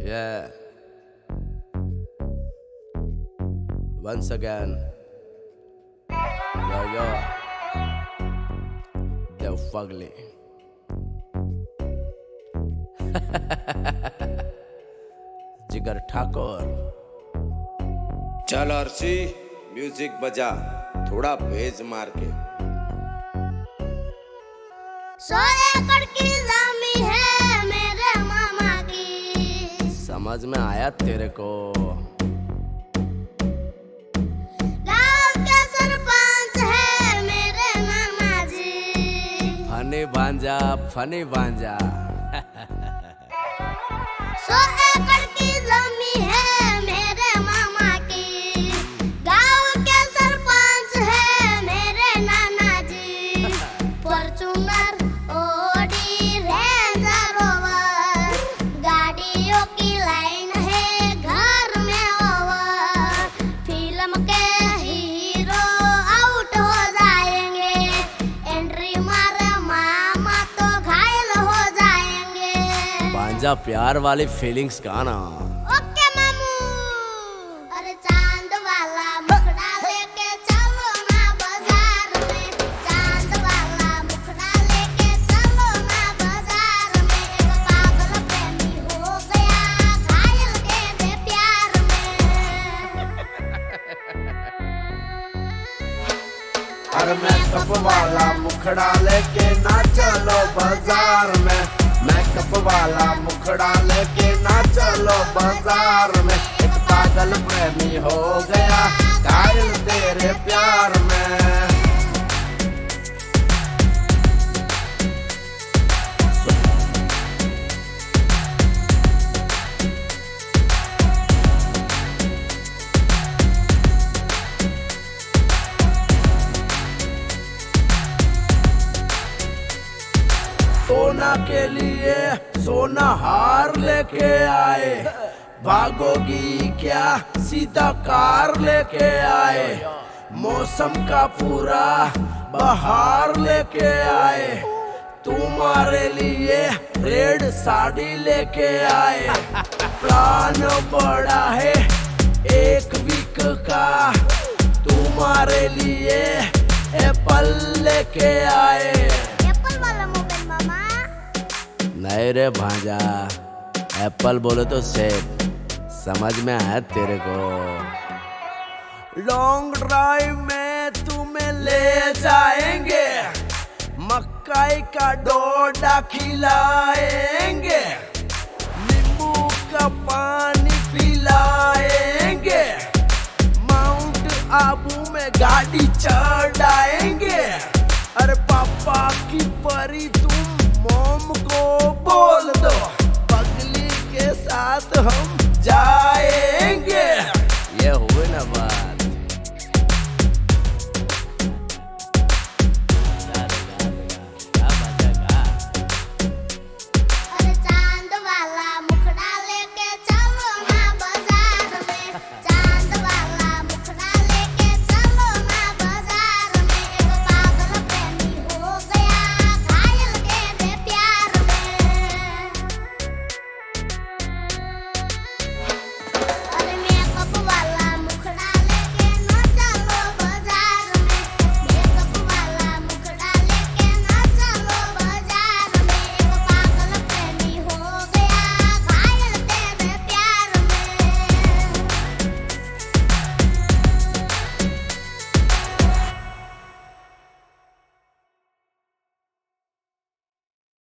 Yeah. Once again. Yo, yo. They're fugly. जिगर ठाकुर. चल Arshi music बजा, थोड़ा बेज मार के. 100 एकड़ की जमीन है मेरे मामा की. समझ में आया तेरे को? गांव के सरपंच है मेरे मामा जी. फनी भांजा 100 एकड़ की जमीन है मेरे मामा की. गांव के सरपंच है मेरे नाना जी. फॉर्च्यूनर, ऑडी, रेंजर रोवर, गाड़ियों की लाइन है घर में ओवर. फिल्म के हीरो आउट हो जाएंगे, एंट्री मारे मामा तो घायल हो जाएंगे. भांजा प्यार वाली फीलिंग्स गाना. ओके मामू. अरे चांद वाला मुखड़ा लेके चलो ना बाजार में. चांद वाला मुखड़ा लेके चलो ना बाजार में. एक पागल प्रेमी हो गया घायल के दे प्यार में. अरे मेकअप वाला मुखड़ा लेके ना चलो बाजार में. मेकअप वाला मुखड़ा लेके ना चलो बाजार में. एक पागल प्रेमी हो गया घायल तेरे प्यार में. सोना के लिए सोना हार लेके आए. भागोगी क्या सीधा कार लेके आए. मौसम का पूरा बहार लेके आए. तुम्हारे लिए रेड साड़ी लेके आए. प्लान बड़ा है 1 वीक का. तुम्हारे लिए एप्पल लेके आए. एप्पल वाला मोबाइल मामा. नहीं रे भांजा, एप्पल बोले तो सेब. समझ में आया तेरे को? लॉन्ग ड्राइव में तुम्हें ले जाएंगे. मक्काई का डोडा खिलाएंगे. नींबू का पानी पिलाएंगे. माउंट आबू में गाड़ी चढ़ाएंगे. अरे पापा की परी तुम मॉम को बोल दो, पगली के साथ हम जाएंगे. ये हुए ना बात.